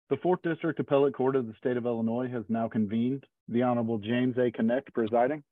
The 4th District Appellate Court of the State of Illinois has now convened. The Honorable James A. Connect presiding.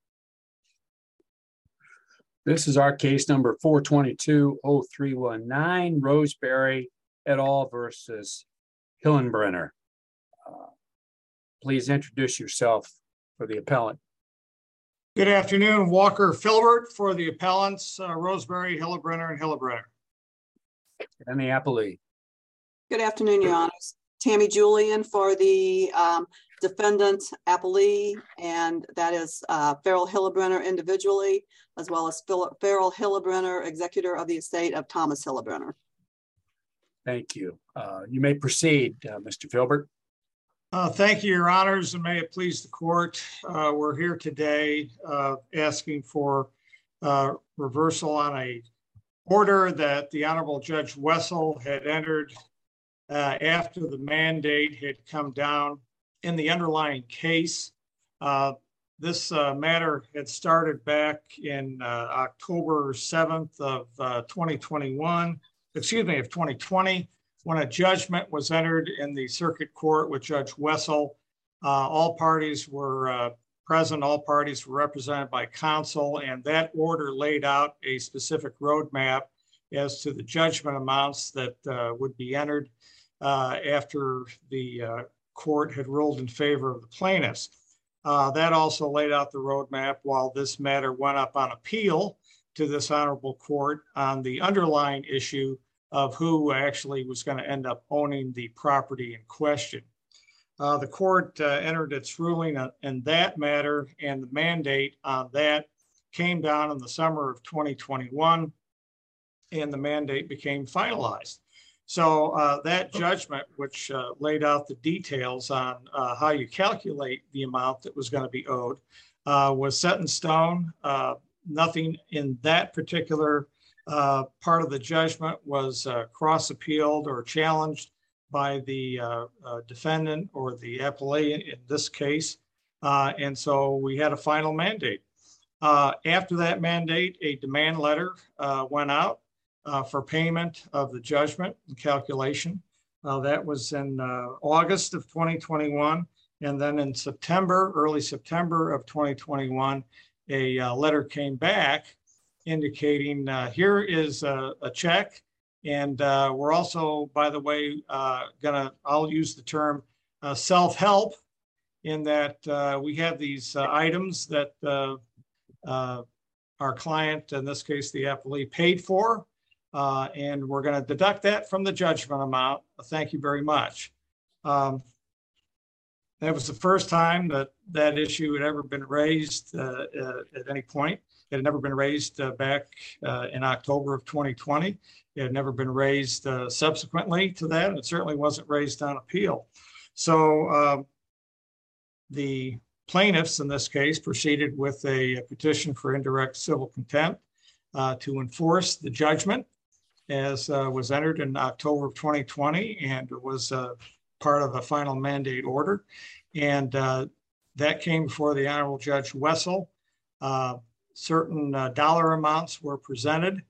This is our case number 422-0319, Roseberry et al. Versus Hillenbrenner. Please introduce yourself for the appellant. Good afternoon, Walker Filbert for the appellants, Roseberry, Hillenbrenner, and Hillenbrenner. And the appellee. Good afternoon, Your Honors. Tammy Julian for the defendant appellee, and that is Farrell Hillenbrenner individually, as well as Farrell Hillenbrenner, executor of the estate of Thomas Hillenbrenner. Thank you. You may proceed, Mr. Filbert. Thank you, Your Honors, and may it please the court. We're here today asking for reversal on a order that the Honorable Judge Wessel had entered after the mandate had come down in the underlying case. This matter had started back in October 7th of 2020, when a judgment was entered in the circuit court with Judge Wessel. All parties were present, all parties were represented by counsel, and that order laid out a specific roadmap as to the judgment amounts that would be entered after the court had ruled in favor of the plaintiffs. That also laid out the roadmap while this matter went up on appeal to this honorable court on the underlying issue of who actually was going to end up owning the property in question. The court entered its ruling in that matter, and the mandate on that came down in the summer of 2021, and the mandate became finalized. So that judgment, which laid out the details on how you calculate the amount that was going to be owed, was set in stone. Nothing in that particular part of the judgment was cross-appealed or challenged by the defendant or the appellee in this case. And so we had a final mandate. After that mandate, a demand letter went out for payment of the judgment and calculation. That was in August of 2021. And then in September, early September of 2021, a letter came back indicating here is a check. And we're also, by the way, I'll use the term self-help in that we have these items that our client, in this case, the appellee, paid for. And we're going to deduct that from the judgment amount. Thank you very much. That was the first time that that issue had ever been raised at any point. It had never been raised back in October of 2020. It had never been raised subsequently to that. And it certainly wasn't raised on appeal. So the plaintiffs in this case proceeded with a petition for indirect civil contempt to enforce the judgment as was entered in October of 2020, and it was part of a final mandate order. And that came before the Honorable Judge Wessel. Certain dollar amounts were presented.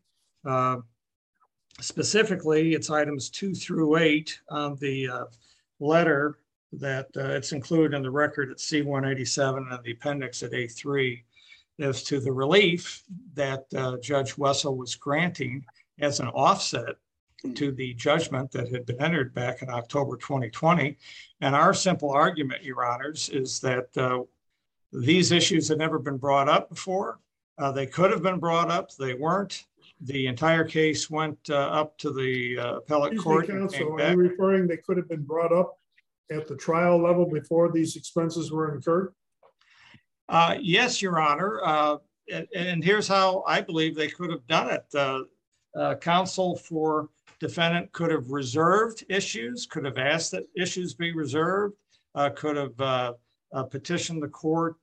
Specifically, it's items 2 through 8 on the letter that it's included in the record at C-187 and the appendix at A3 as to the relief that Judge Wessel was granting as an offset to the judgment that had been entered back in October 2020. And our simple argument, Your Honors, is that these issues had never been brought up before. They could have been brought up. They weren't. The entire case went up to the appellate court. Counsel, are you referring they could have been brought up at the trial level before these expenses were incurred? Yes, Your Honor. And here's how I believe they could have done it. Counsel for defendant could have reserved issues, could have asked that issues be reserved, could have petitioned the court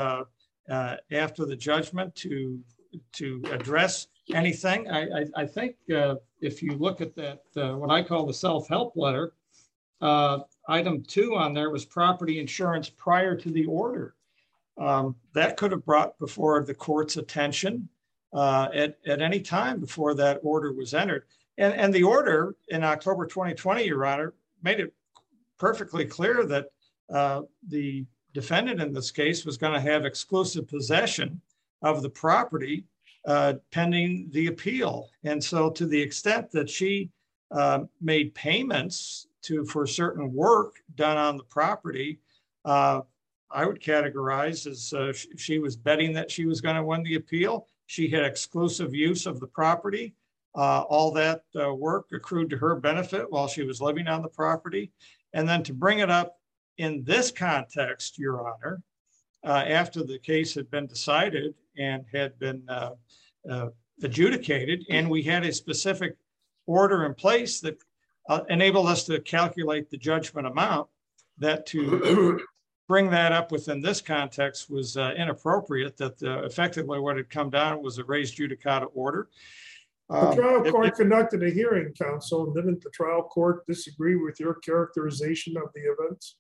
after the judgment to address anything. I think if you look at that, what I call the self-help letter, item 2 on there was property insurance prior to the order. That could have brought before the court's attention at any time before that order was entered. And the order in October 2020, Your Honor, made it perfectly clear that the defendant in this case was going to have exclusive possession of the property pending the appeal. And so to the extent that she made payments for certain work done on the property, I would categorize as she was betting that she was going to win the appeal. She had exclusive use of the property. All that work accrued to her benefit while she was living on the property. And then to bring it up in this context, Your Honor, after the case had been decided and had been adjudicated, and we had a specific order in place that enabled us to calculate the judgment amount, that to bring that up within this context was inappropriate, that effectively what had come down was a res judicata order. The trial court conducted a hearing, counsel. Didn't the trial court disagree with your characterization of the events?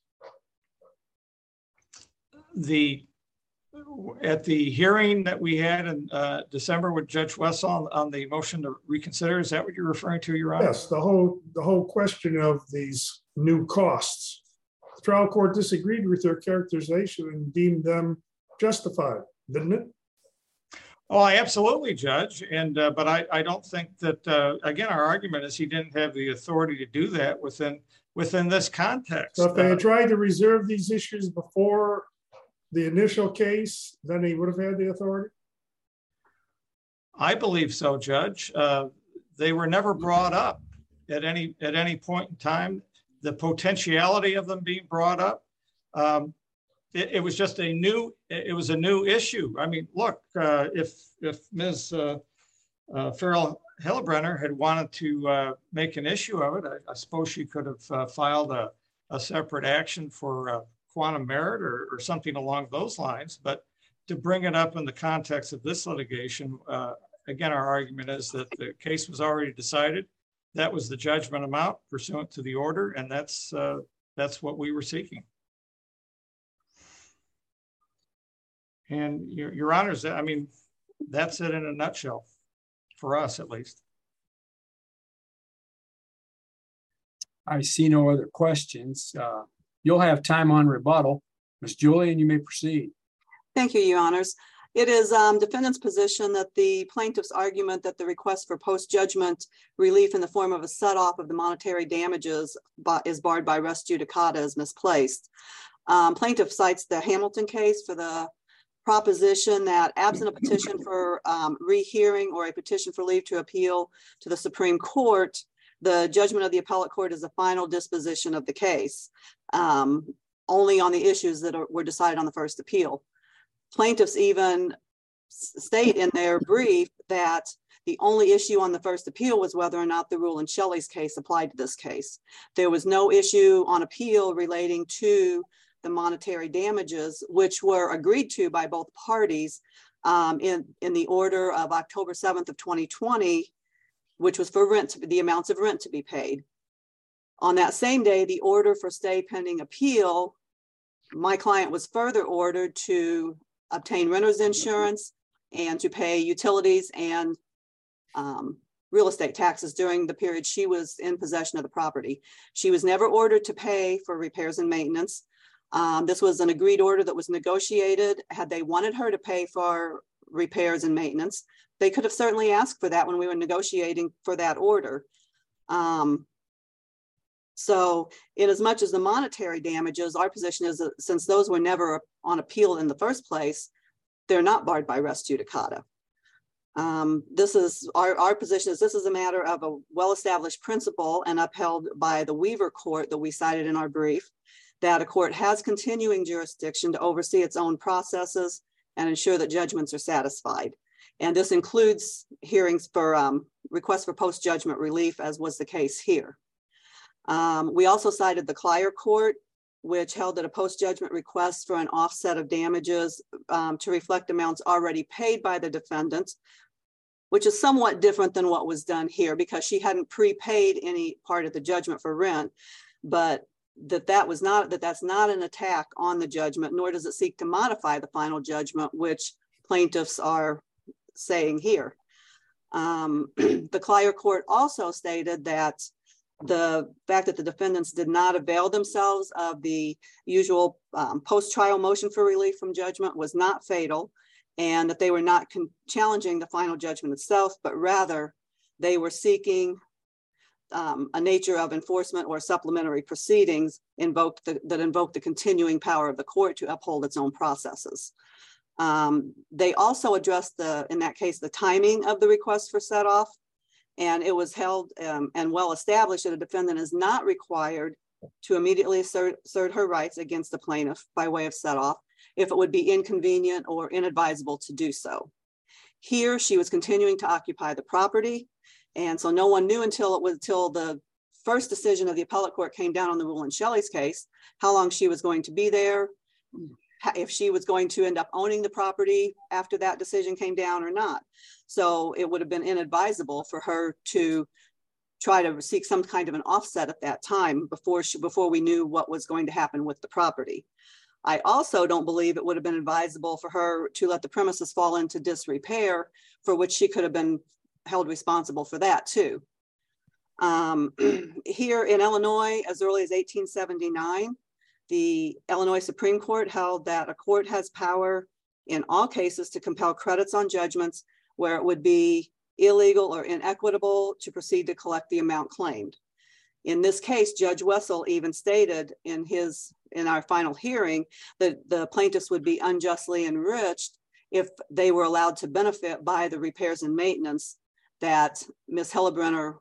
At the hearing that we had in December with Judge Wessel on the motion to reconsider, is that what you're referring to, Your Honor? Yes, the whole question of these new costs. The trial court disagreed with your characterization and deemed them justified, didn't it? Oh, absolutely, Judge. And but I don't think that again, our argument is he didn't have the authority to do that within this context. So if they had tried to reserve these issues before the initial case, then he would have had the authority? I believe so, Judge. They were never brought up at any point in time. The potentiality of them being brought up, it was just a new issue. I mean, look, if Ms. Farrell Hillebrenner had wanted to make an issue of it, I suppose she could have filed a separate action for quantum merit or something along those lines. But to bring it up in the context of this litigation, again, our argument is that the case was already decided. That was the judgment amount pursuant to the order, and that's what we were seeking. And your honors, I mean, that's it in a nutshell, for us at least. I see no other questions. You'll have time on rebuttal. Ms. Julian, you may proceed. Thank you, Your Honors. It is defendant's position that the plaintiff's argument that the request for post-judgment relief in the form of a set-off of the monetary damages is barred by res judicata is misplaced. Plaintiff cites the Hamilton case for the proposition that absent a petition for rehearing or a petition for leave to appeal to the Supreme Court, the judgment of the appellate court is a final disposition of the case, only on the issues that were decided on the first appeal. Plaintiffs even state in their brief that the only issue on the first appeal was whether or not the rule in Shelley's case applied to this case. There was no issue on appeal relating to the monetary damages, which were agreed to by both parties in the order of October 7th of 2020, which was for rent, the amounts of rent to be paid. On that same day, the order for stay pending appeal, my client was further ordered to obtain renter's insurance and to pay utilities and real estate taxes during the period she was in possession of the property. She was never ordered to pay for repairs and maintenance. This was an agreed order that was negotiated. Had they wanted her to pay for repairs and maintenance, they could have certainly asked for that when we were negotiating for that order. So in as much as the monetary damages, our position is that since those were never on appeal in the first place, they're not barred by res judicata. This is our position is this is a matter of a well-established principle and upheld by the Weaver Court that we cited in our brief, that a court has continuing jurisdiction to oversee its own processes and ensure that judgments are satisfied. And this includes hearings for requests for post-judgment relief, as was the case here. We also cited the Clier Court, which held that a post-judgment request for an offset of damages to reflect amounts already paid by the defendant, which is somewhat different than what was done here because she hadn't prepaid any part of the judgment for rent, but that's not an attack on the judgment, nor does it seek to modify the final judgment, which plaintiffs are saying here. The Clier Court also stated that the fact that the defendants did not avail themselves of the usual post-trial motion for relief from judgment was not fatal, and that they were not challenging the final judgment itself, but rather they were seeking a nature of enforcement or supplementary proceedings that invoked the continuing power of the court to uphold its own processes. They also addressed in that case, the timing of the request for set off. And it was held and well established that a defendant is not required to immediately assert her rights against the plaintiff by way of set off if it would be inconvenient or inadvisable to do so. Here, she was continuing to occupy the property. And so no one knew until the first decision of the appellate court came down on the rule in Shelley's case, how long she was going to be there, if she was going to end up owning the property after that decision came down or not. So it would have been inadvisable for her to try to seek some kind of an offset at that time before we knew what was going to happen with the property. I also don't believe it would have been advisable for her to let the premises fall into disrepair, for which she could have been held responsible for that too. Here in Illinois, as early as 1879, the Illinois Supreme Court held that a court has power in all cases to compel credits on judgments where it would be illegal or inequitable to proceed to collect the amount claimed. In this case, Judge Wessel even stated in our final hearing that the plaintiffs would be unjustly enriched if they were allowed to benefit by the repairs and maintenance that Ms. Hillebrenner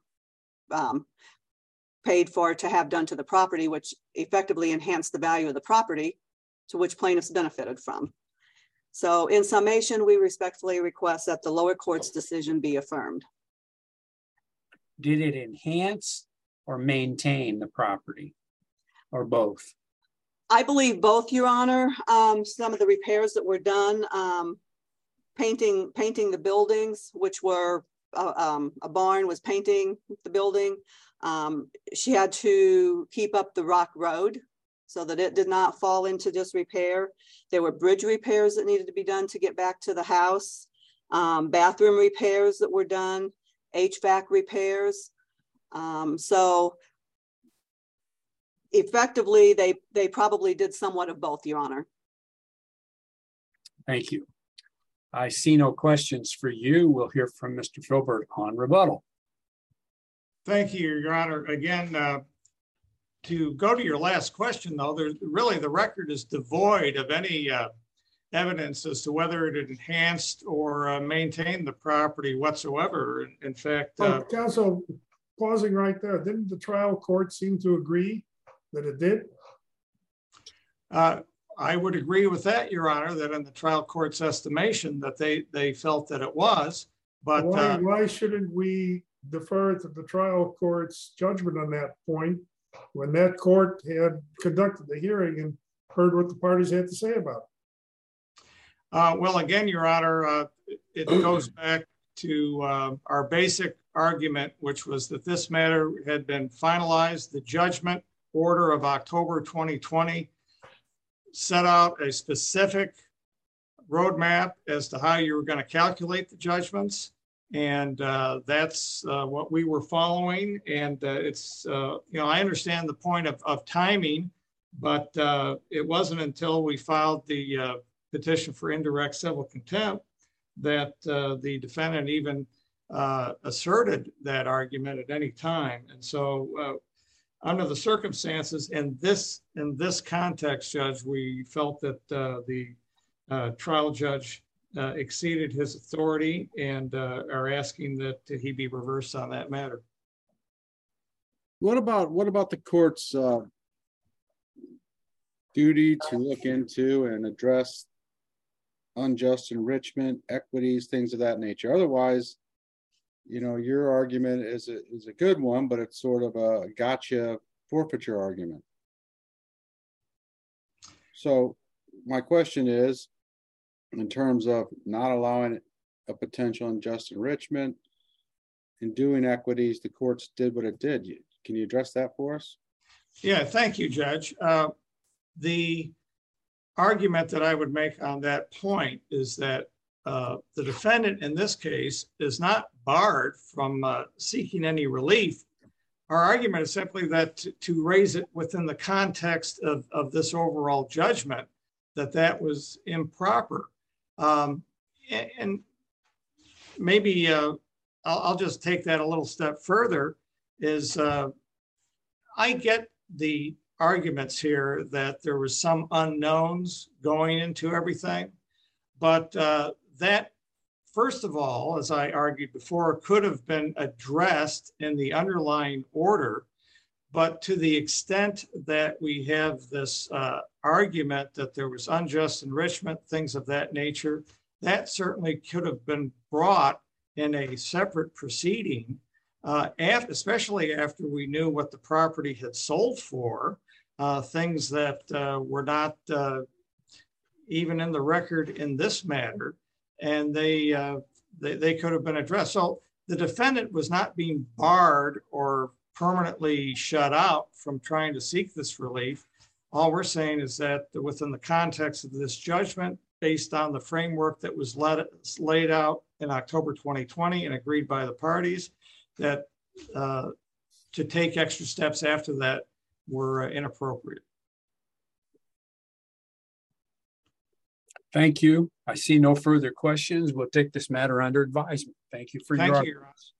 paid for to have done to the property, which effectively enhanced the value of the property to which plaintiffs benefited from. So in summation, we respectfully request that the lower court's decision be affirmed. Did it enhance or maintain the property, or both? I believe both, Your Honor. Some of the repairs that were done, painting the buildings, which were a barn was painting the building. She had to keep up the rock road so that it did not fall into disrepair. There were bridge repairs that needed to be done to get back to the house, bathroom repairs that were done, HVAC repairs. So effectively, they probably did somewhat of both, Your Honor. Thank you. I see no questions for you. We'll hear from Mr. Filbert on rebuttal. Thank you, Your Honor. Again, to go to your last question, though, the record is devoid of any evidence as to whether it enhanced or maintained the property whatsoever. In fact, Counsel, pausing right there, didn't the trial court seem to agree that it did? I would agree with that, Your Honor, that in the trial court's estimation that they felt that it was. But why shouldn't we defer to the trial court's judgment on that point when that court had conducted the hearing and heard what the parties had to say about it? Well, again, Your Honor, it goes back to our basic argument, which was that this matter had been finalized. The judgment order of October 2020 set out a specific roadmap as to how you were going to calculate the judgments. And that's what we were following. And it's, I understand the point of timing, but it wasn't until we filed the petition for indirect civil contempt that the defendant even asserted that argument at any time. And so under the circumstances in this context, Judge, we felt that the trial judge exceeded his authority and are asking that he be reversed on that matter. What about the court's duty to look into and address unjust enrichment, equities, things of that nature? Otherwise, your argument is a good one, but it's sort of a gotcha forfeiture argument. So my question is, in terms of not allowing a potential unjust enrichment and doing equities, the courts did what it did. Can you address that for us? Yeah, thank you, Judge. The argument that I would make on that point is that the defendant in this case is not barred from seeking any relief. our argument is simply that to raise it within the context of this overall judgment, that was improper. And maybe I'll just take that a little step further, is I get the arguments here that there was some unknowns going into everything, but that, first of all, as I argued before, could have been addressed in the underlying order. But to the extent that we have this argument that there was unjust enrichment, things of that nature, that certainly could have been brought in a separate proceeding, especially after we knew what the property had sold for, things that were not even in the record in this matter, and they could have been addressed. So the defendant was not being barred or permanently shut out from trying to seek this relief. All we're saying is that within the context of this judgment, based on the framework that was laid out in October 2020 and agreed by the parties, that to take extra steps after that were inappropriate. Thank you. I see no further questions. We'll take this matter under advisement. Thank you for your Thank you, arguments. Your Honor.